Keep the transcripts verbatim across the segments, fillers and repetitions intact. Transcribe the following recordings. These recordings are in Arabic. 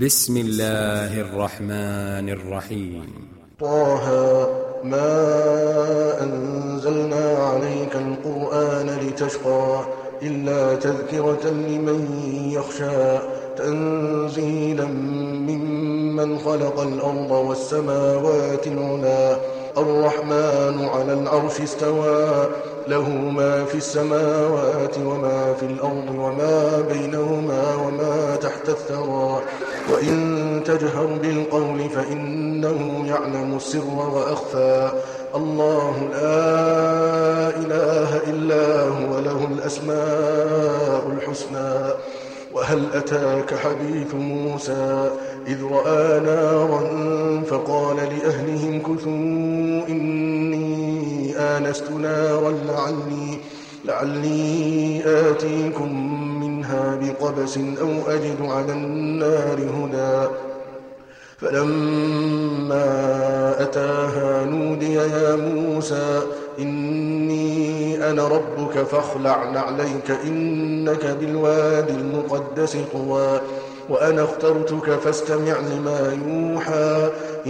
بسم الله الرحمن الرحيم. طه ما أنزلنا عليك القرآن لتشقى إلا تذكرة لمن يخشى تنزيلا ممن خلق الأرض والسماوات العلى الرحمن على العرش استوى له ما في السماوات وما في الأرض وما بينهما وما تحت الثرى وإن تجهر بالقول فإنه يعلم السر وأخفى الله لا إله إلا هو له الأسماء الحسنى وهل أتاك حديث موسى إذ رأى نارا فقال لأهلهم كثوا إني آنست نارا لعلي, لعلي آتيكم منها بقبس أو أجد على النار هدى فلما أتاها نودي يا موسى إني أنا ربك فاخلع نعليك إنك بالوادي المقدس طوى وأنا اخترتك فاستمع لما يوحى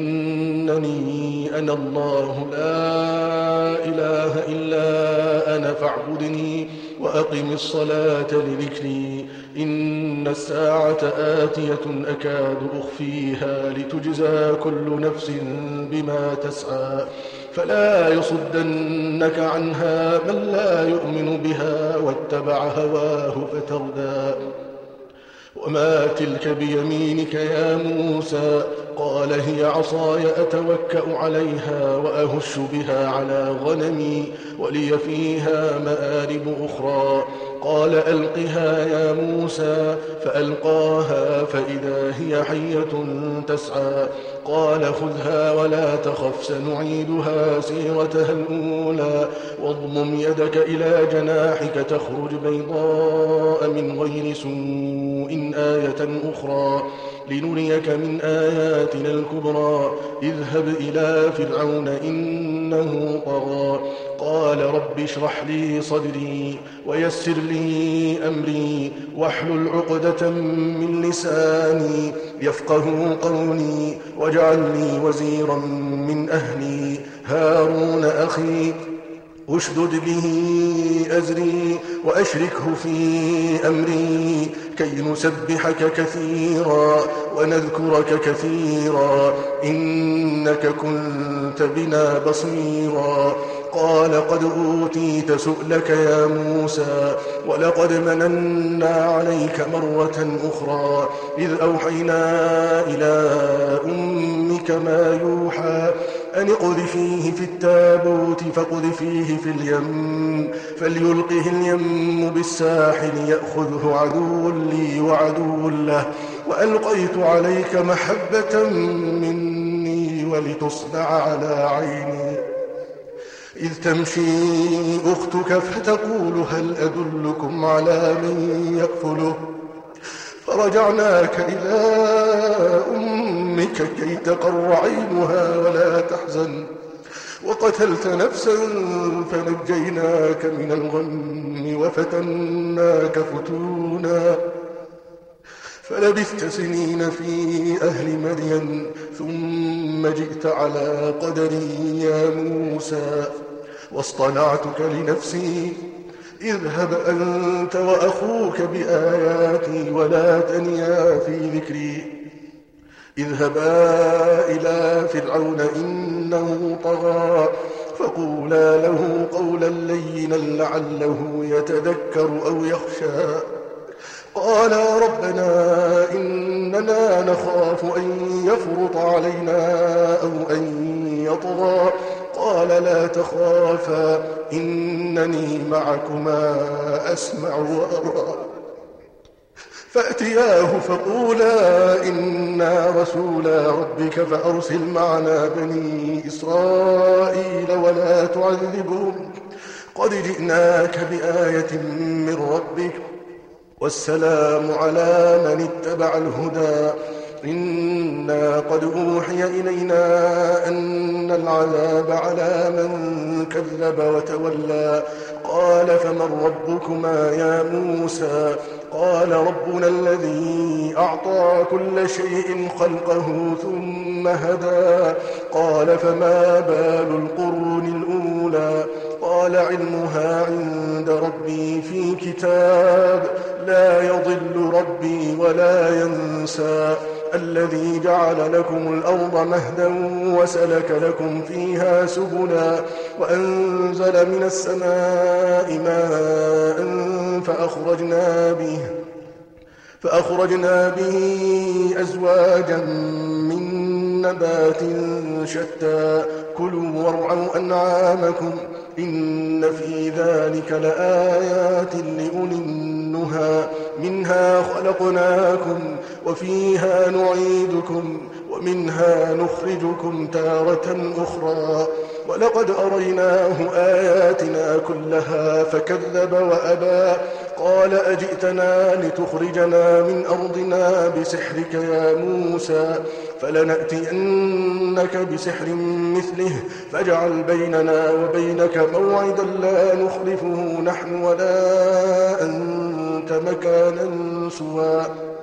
إنني أنا الله لا إله إلا أنا فاعبدني وأقم الصلاة لذكري إن الساعة آتية أكاد أخفيها لتجزى كل نفس بما تسعى فلا يصدنك عنها من لا يؤمن بها واتبع هواه فتردى وما تلك بيمينك يا موسى قال هي عصاي أتوكأ عليها وأهش بها على غنمي ولي فيها مآرب أخرى قال ألقها يا موسى فألقاها فإذا هي حية تسعى قال خذها ولا تخف سنعيدها سيرتها الأولى واضمم يدك إلى جناحك تخرج بيضاء من غير سوء آية أخرى لنريك من آياتنا الكبرى اذهب إلى فرعون إنه طغى قال رب اشرح لي صدري ويسر لي أمري واحلل عقدة من لساني يفقه قولي واجعل لي وزيرا من أهلي هارون أخي أشدد به أزري وأشركه في أمري كي نسبحك كثيرا ونذكرك كثيرا إنك كنت بنا بصيرا قال قد أوتيت سؤلك يا موسى ولقد مننا عليك مرة أخرى إذ أوحينا إلى أمك ما يوحى أن اقذفيه في التابوت فاقذفيه في اليم فليلقه اليم بالساحل يأخذه عدو لي وعدو له وألقيت عليك محبة مني ولتصنع على عيني إذ تمشي أختك فتقول هل أدلكم على من يكفله فرجعناك إلى أمك كي تقر عينها ولا تحزن وقتلت نفسا فنجيناك من الغم وفتناك فتونا فلبثت سنين في أهل مدين ثم جئت على قدري يا موسى واصطنعتك لنفسي اذهب أنت وأخوك بآياتي ولا تنيا في ذكري اذهبا إلى فرعون إنه طغى فقولا له قولا لينا لعله يتذكر أو يخشى قالا ربنا إننا نخاف أن يفرط علينا أو أن يطغى قال لا تخافا إنني معكما أسمع وأرى فأتياه فقولا إنا رسولا ربك فأرسل معنا بني إسرائيل ولا تعذبهم قد جئناك بآية من ربك والسلام على من اتبع الهدى إنا قد أوحي إلينا أن العذاب على من كذب وتولى قال فمن ربكما يا موسى قال ربنا الذي أعطى كل شيء خلقه ثم هدى قال فما بال القرون الأولى قال علمها عند ربي في كتاب لا يضل ربي ولا ينسى الذي جعل لكم الأرض مهدا وسلك لكم فيها سبلا وأنزل من السماء ماء فأخرجنا به فأخرجنا به أزواجا من نبات شتى كلوا وارعوا أنعامكم إن في ذلك لآيات لأولي النهى منها خلقناكم وفيها نعيدكم ومنها نخرجكم تارة أخرى ولقد أريناه آياتنا كلها فكذب وأبى قال أجئتنا لتخرجنا من أرضنا بسحرك يا موسى فلنأتينك بسحر مثله فاجعل بيننا وبينك موعدا لا نخلفه نحن ولا أنت مكانا سوى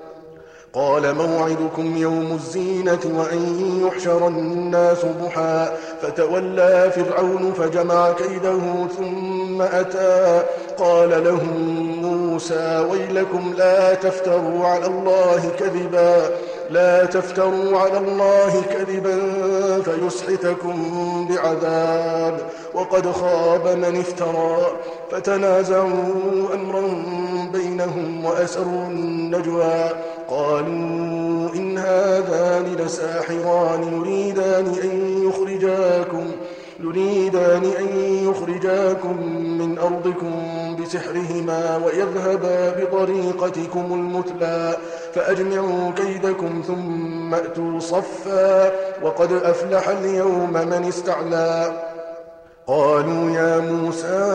قال موعدكم يوم الزينة وأن يحشر الناس ضحى فتولى فرعون فجمع كيده ثم أتى قال لهم موسى ويلكم لا تفتروا على الله كذبا لا تفتروا على الله كذبا فيسحتكم بعذاب وقد خاب من افترى فتنازعوا أمرا بينهم وأسروا النجوى قالوا إن هذان لساحران يريدان أن يخرجاكم يريدان أن يخرجاكم من أرضكم بسحرهما ويذهبا بطريقتكم المثلى فأجمعوا كيدكم ثم أتوا صفا وقد أفلح اليوم من استعلى قالوا يا موسى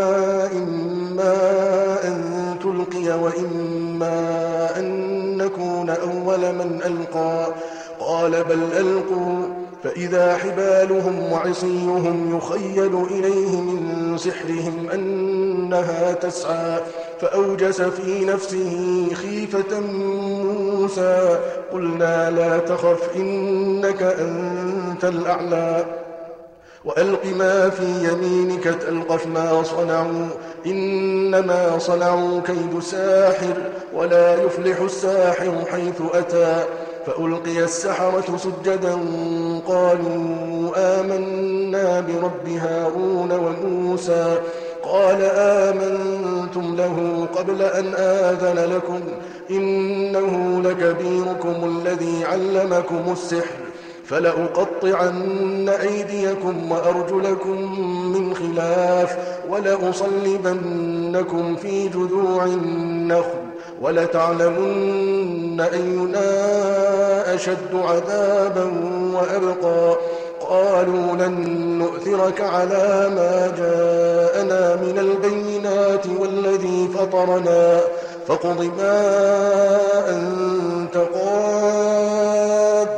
إما أن تلقي وإما أن نكون أول من ألقى قال بل ألقوا فإذا حبالهم وعصيهم يخيل إليه من سحرهم أنها تسعى فأوجس في نفسه خيفة موسى قلنا لا تخف إنك أنت الأعلى وألق ما في يمينك تلقف ما صنعوا إنما صنعوا كيد ساحر ولا يفلح الساحر حيث أتى فألقي السحرة سجدا قالوا آمنا برب هارون وموسى قال آمنتم له قبل أن آذن لكم إنه لكبيركم الذي علمكم السحر فلأقطعن أيديكم وأرجلكم من خلاف ولأصلبنكم في جذوع النخل ولتعلمن أينا أشد عذابا وأبقى قالوا لن نؤثرك على ما جاءنا من البينات والذي فطرنا فاقض ما أنت قاض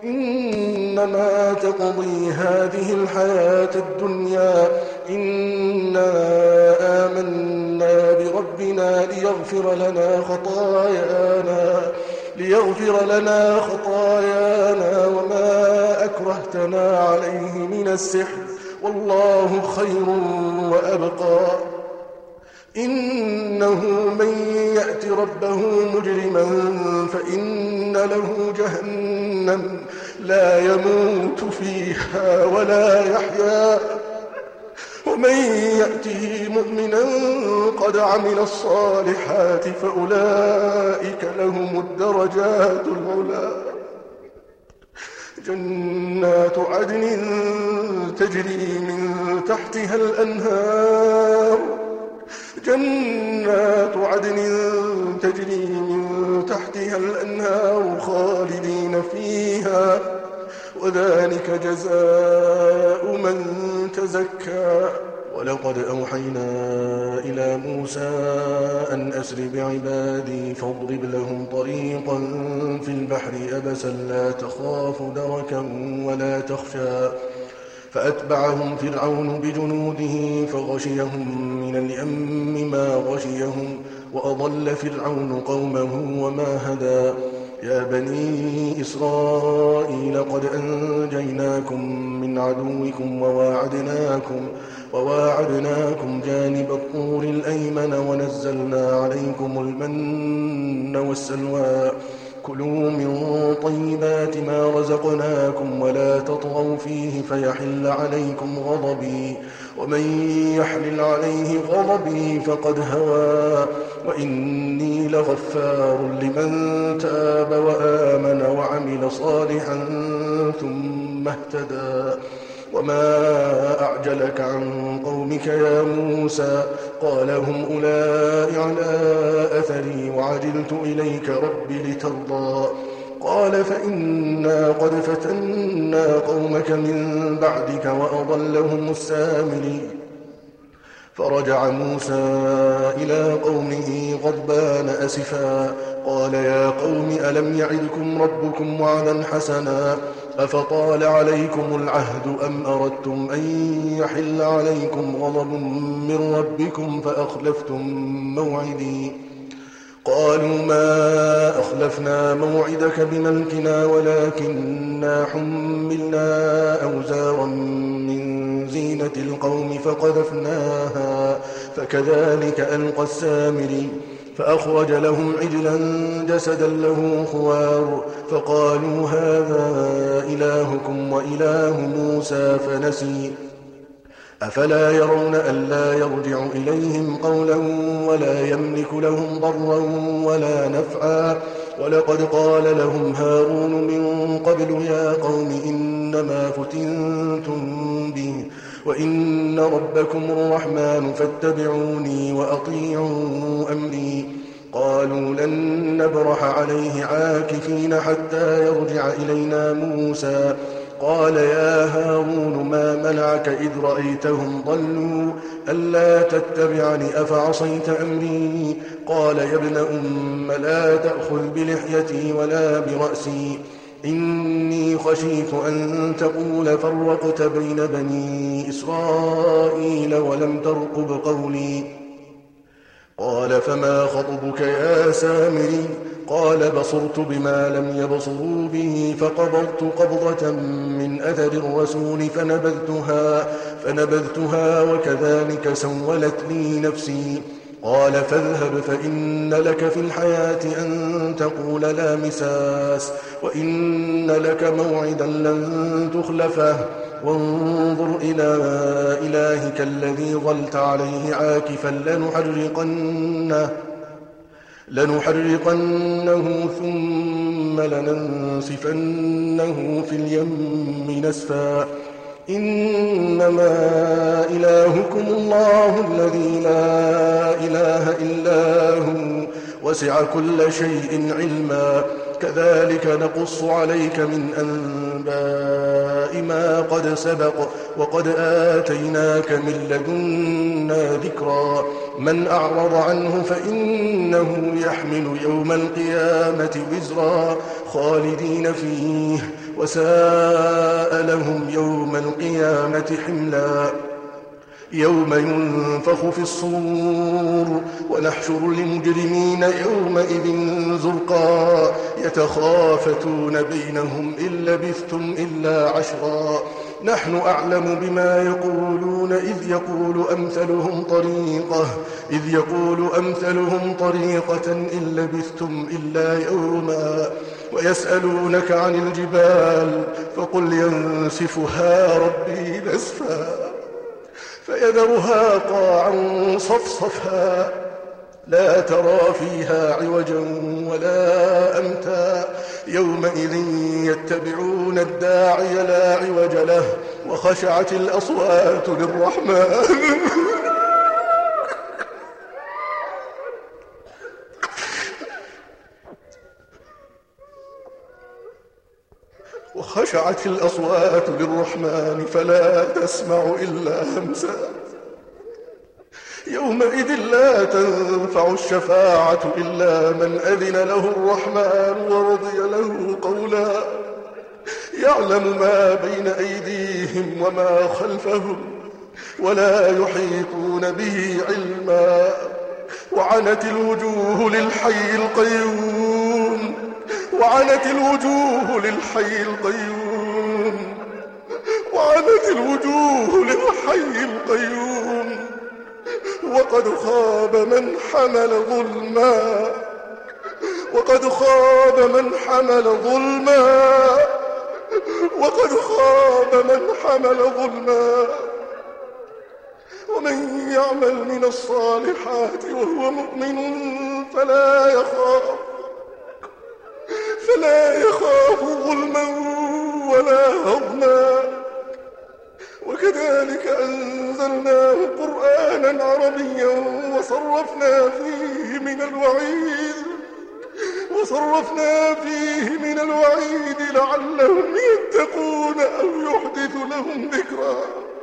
إنما تقضي هذه الحياة الدنيا إنا آمنا بربنا ليغفر لنا خطايانا ليغفر لنا خطايانا وما أكرهتنا عليه من السحر والله خير وأبقى إنه من يأت ربه مجرما فإن له جهنم لا يموت فيها ولا يحيا ومن يأته مؤمنا قد عمل الصالحات فأولئك لهم الدرجات العلى جنات عدن تجري من تحتها الأنهار جنات عدن تجري من تحتها الأنهار خالدين فيها وذلك جزاء من تزكى ولقد أوحينا إلى موسى أن أسر بعبادي فاضرب لهم طريقا في البحر أبسا لا تخاف دركا ولا تخشى فأتبعهم فرعون بجنوده فغشيهم من اليم ما غشيهم وأضل فرعون قومه وما هدى يا بني إسرائيل قد أنجيناكم من عدوكم وواعدناكم, وواعدناكم جانب الطور الأيمن ونزلنا عليكم المن والسلوى كلوا من طيبات ما رزقناكم ولا تطغوا فيه فيحل عليكم غضبي ومن يحلل عليه غضبي فقد هوى وإني لغفار لمن تاب وآمن وعمل صالحا ثم اهتدى وما أعجلك عن قومك يا موسى قال هم أولئك على أثري وعجلت إليك رب لترضى قال فإنا قد فتنا قومك من بعدك وأضلهم السامري فرجع موسى إلى قومه غضبان أسفا قال يا قوم ألم يعدكم ربكم وعدا حسنا أفطال عليكم العهد أم أردتم أن يحل عليكم غضب من ربكم فأخلفتم موعدي قالوا ما أخلفنا موعدك بملكنا ولكننا حملنا أوزارا من زينة القوم فقذفناها فكذلك ألقى السامري فأخرج لهم عجلا جسدا له خوار فقالوا هذا إلهكم وإله موسى فنسي أفلا يرون ألا يرجع إليهم قولا ولا يملك لهم ضرا ولا نفعا ولقد قال لهم هارون من قبل يا قوم إنما فتنتم به وإن ربكم الرحمن فاتبعوني وأطيعوا أمري قالوا لن نبرح عليه عاكفين حتى يرجع إلينا موسى قال يا هارون ما منعك إذ رأيتهم ضلوا ألا تتبعني أفعصيت أمري قال يا ابن أم لا تأخذ بلحيتي ولا برأسي إني خشيت أن تقول فرقت بين بني إسرائيل ولم ترقب قولي قال فما خطبك يا سامري قال بصرت بما لم يبصروا به فقبضت قبضة من أثر الرسول فنبذتها, فنبذتها وكذلك سولت لي نفسي قال فاذهب فإن لك في الحياة أن تقول لا مساس وإن لك موعدا لن تخلفه وانظر إلى إلهك الذي ظلت عليه عاكفا لنحرقنه, لنحرقنه ثم لننسفنه في اليم نسفا إنما إلهكم الله الذي لا إله إلا هو وسع كل شيء علما كذلك نقص عليك من أنباء ما قد سبق وقد آتيناك من لدنا ذكرا من أعرض عنه فإنه يحمل يوم القيامة وزرا خالدين فيه وساء لهم يوم القيامة حملا يوم ينفخ في الصور ونحشر المجرمين يومئذ زرقا يتخافتون بينهم إن لبثتم إلا عشرا نحن أعلم بما يقولون إذ يقول أمثلهم طريقة إذ يقول أمثلهم طريقة إن لبثتم إلا يوما ويسألونك عن الجبال فقل ينسفها ربي نسفا فيذرها قاعا صفصفا لا ترى فيها عوجا ولا أمتا يومئذ يتبعون الداعي لا عوج له وخشعت الأصوات للرحمن وخشعت الأصوات للرحمن فلا تسمع إلا همسا يومئذ لا تنفع الشفاعة إلا من أذن له الرحمن ورضي له قولا يا يعلم ما بين أيديهم وما خلفهم ولا يحيطون به علما. وعنت الوجوه للحي القيوم وعنت الوجوه للحي القيوم وعنت الوجوه للحي القيوم وقد خاب من حمل ظلما وقد خاب من حمل ظلما وقد خاب من حمل ظلما. ومن يعمل من الصالحات وهو مؤمن فلا يخاف فلا يخاف ظلما ولا هضما. وكذلك أنزلناه قرآنا عربيا وصرفنا فيه من الوعيد وصرفنا فيه من الوعيد لعلهم يتقون أو يحدث لهم ذكرا.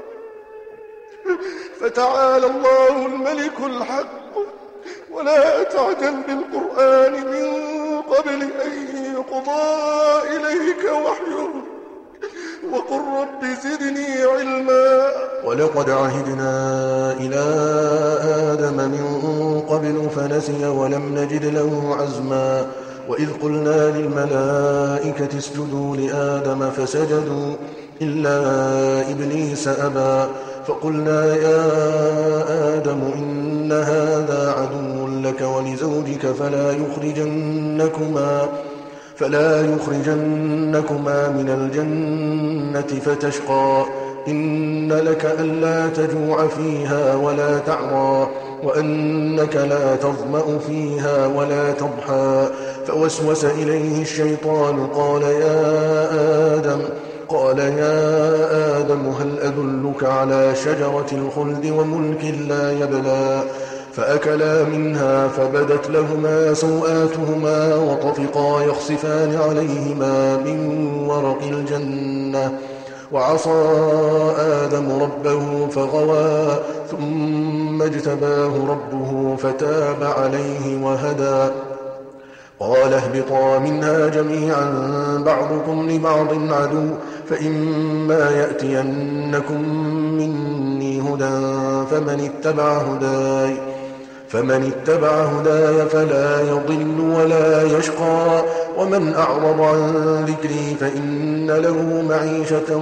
فتعالى الله الملك الحق ولا تعجل بالقرآن من قبل أن يقضى إليك وحيه وقل رب زدني علما. ولقد عهدنا إلى آدم من قبل فنسي ولم نجد له عزما. وإذ قلنا للملائكة اسجدوا لآدم فسجدوا إلا إبليس أبى فقلنا يا آدم إن هذا عدو لك ولزوجك فلا يخرجنكما فلا يخرجنكما من الجنة فتشقى. إن لك ألا تجوع فيها ولا تعرى وأنك لا تظمأ فيها ولا تضحى. فوسوس إليه الشيطان قال يا آدم قال يا آدم هل أدلك على شجرة الخلد وملك لا يبلى. فأكلا منها فبدت لهما سوآتهما وطفقا يخصفان عليهما من ورق الجنة. وعصى آدم ربه فغوى ثم اجتباه ربه فتاب عليه وهدى. قال اهبطا منها جميعا بعضكم لبعض عدو فإما يأتينكم مني هدى فمن اتبع هداي فمن اتبع هداي فلا يضل ولا يشقى. ومن أعرض عن ذكري فإن له معيشة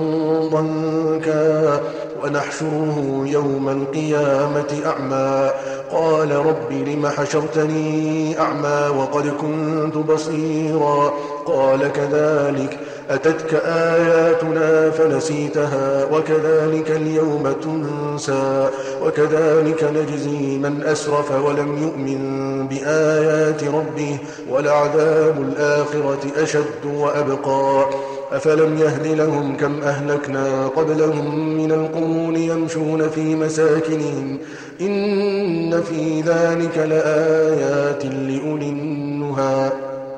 ضنكا ونحشره يوم القيامة أعمى. قال رب لم حشرتني أعمى وقد كنت بصيرا. قال كذلك أتتك آياتنا فنسيتها وكذلك اليوم تنسى. وكذلك نجزي من أسرف ولم يؤمن بآيات ربه ولعذاب الآخرة أشد وأبقى. أفلم يهد لهم كم أهلكنا قبلهم من القرون يمشون في مساكنهم إن في ذلك لآيات لأولي النهى.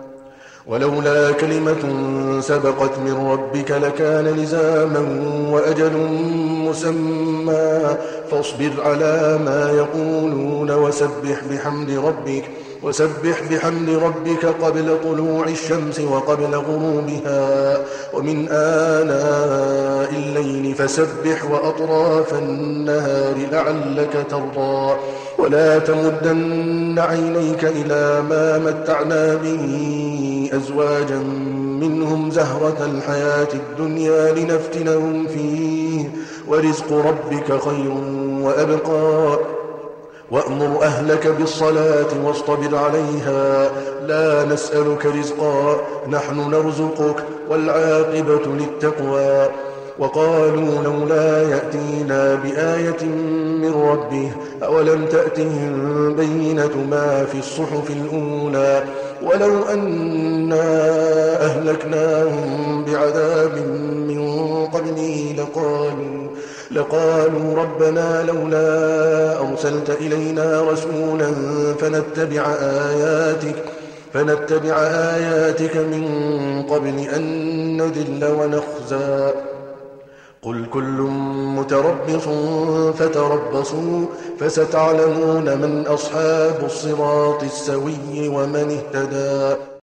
ولولا كلمة سبقت من ربك لكان لزاما وأجل مسمى. فاصبر على ما يقولون وسبح بحمد ربك وسبح بحمد ربك قبل طلوع الشمس وقبل غروبها ومن آناء الليل فسبح وأطراف النهار لعلك ترضى. ولا تمدن عينيك إلى ما متعنا به أزواجا منهم زهرة الحياة الدنيا لنفتنهم فيه ورزق ربك خير وأبقى. وأمر أهلك بالصلاة واصطبر عليها لا نسألك رزقا نحن نرزقك والعاقبة للتقوى. وقالوا لولا يأتينا بآية من ربه أولم تأتهم بينة ما في الصحف الأولى ولو أنا أهلكناهم بعذاب من قبله لقالوا لقالوا ربنا لولا أرسلت إلينا رسولا فنتبع آياتك فنتبع آياتك من قبل أن نذل ونخزى. قل كل متربص فتربصوا فستعلمون من أصحاب الصراط السوي ومن اهتدى.